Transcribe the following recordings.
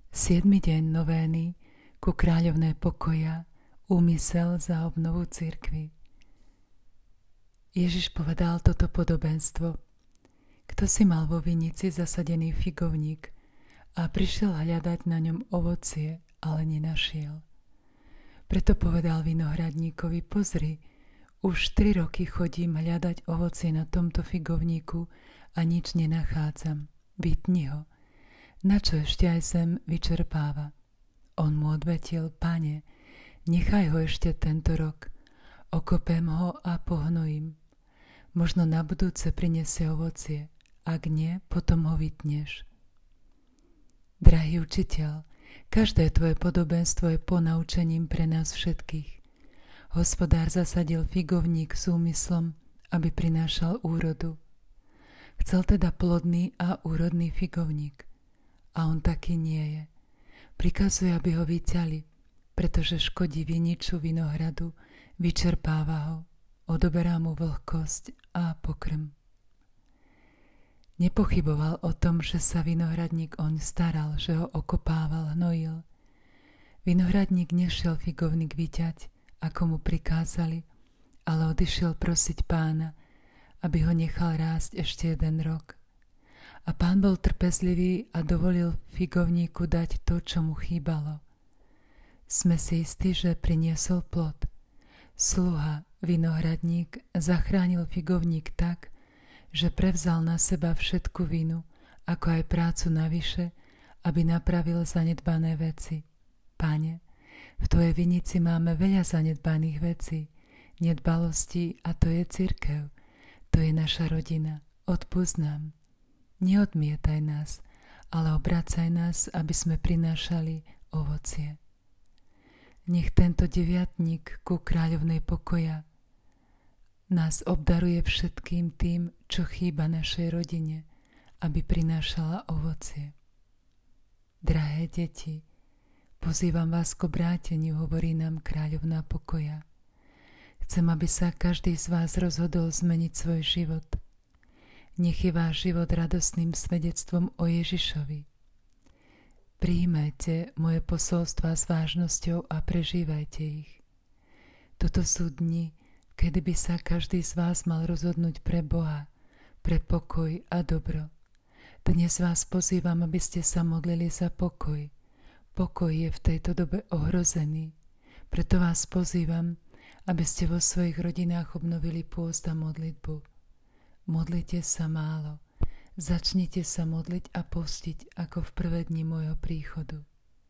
7. deň novény ku kráľovnej pokoja, úmysel za obnovu cirkvi. Ježiš povedal toto podobenstvo. Kto si mal vo vinici zasadený figovník a prišiel hľadať na ňom ovocie, ale nenašiel. Preto povedal vinohradníkovi: pozri, už 3 roky chodím hľadať ovocie na tomto figovníku a nič nenachádzam. Vytni ho. Na čo ešte aj zem vyčerpáva? On mu odvetil: Pane, nechaj ho ešte tento rok. Okopem ho a pohnojím. Možno na budúce prinesie ovocie. Ak nie, potom ho vytneš. Drahý učiteľ, každé tvoje podobenstvo je ponaučením pre nás všetkých. Hospodár zasadil figovník s úmyslom, aby prinášal úrodu. Chcel teda plodný a úrodný figovník. A on taký nie je. Prikazuje, aby ho vyťali, pretože škodí viniču vinohradu, vyčerpáva ho, odoberá mu vlhkosť a pokrm. Nepochyboval o tom, že sa vinohradník oň staral, že ho okopával, hnojil. Vinohradník nešiel figovník vyťať, ako mu prikázali, ale odišiel prosiť Pána, aby ho nechal rásť ešte 1 rok. A Pán bol trpezlivý a dovolil figovníku dať to, čo mu chýbalo. Sme si istí, že priniesol plod. Sluha, vinohradník, zachránil figovník tak, že prevzal na seba všetku vinu, ako aj prácu navyše, aby napravil zanedbané veci. Pane, v tvojej vinici máme veľa zanedbaných vecí, nedbalostí, a to je cirkev. To je naša rodina. Odpusť nám. Neodmietaj nás, ale obracaj nás, aby sme prinášali ovocie. Nech tento deviatnik ku kráľovnej pokoja nás obdaruje všetkým tým, čo chýba našej rodine, aby prinášala ovocie. Drahé deti, pozývam vás k obráteniu, hovorí nám kráľovná pokoja. Chcem, aby sa každý z vás rozhodol zmeniť svoj život. Nech je váš život radostným svedectvom o Ježišovi. Prijímajte moje posolstvá s vážnosťou a prežívajte ich. Toto sú dni, kedy by sa každý z vás mal rozhodnúť pre Boha, pre pokoj a dobro. Dnes vás pozývam, aby ste sa modlili za pokoj. Pokoj je v tejto dobe ohrozený. Preto vás pozývam, aby ste vo svojich rodinách obnovili pôst a modlitbu. Modlite sa málo. Začnite sa modliť a postiť ako v prvé dni môjho príchodu.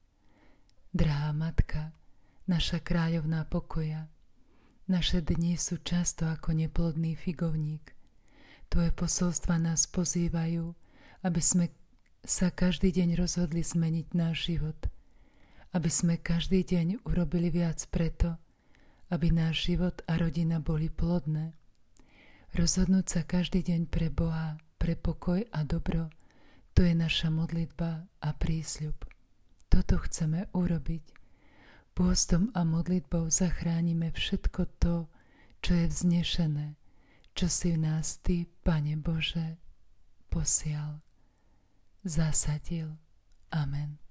Drahá Matka, naša kráľovná pokoja, naše dni sú často ako neplodný figovník. Tvoje posolstva nás pozývajú, aby sme sa každý deň rozhodli zmeniť náš život. Aby sme každý deň urobili viac preto, aby náš život a rodina boli plodné. Rozhodnúť sa každý deň pre Boha, pre pokoj a dobro, to je naša modlitba a prísľub. Toto chceme urobiť. Pôstom a modlitbou zachránime všetko to, čo je vznešené, čo si v nás Ty, Pane Bože, posial, zasadil. Amen.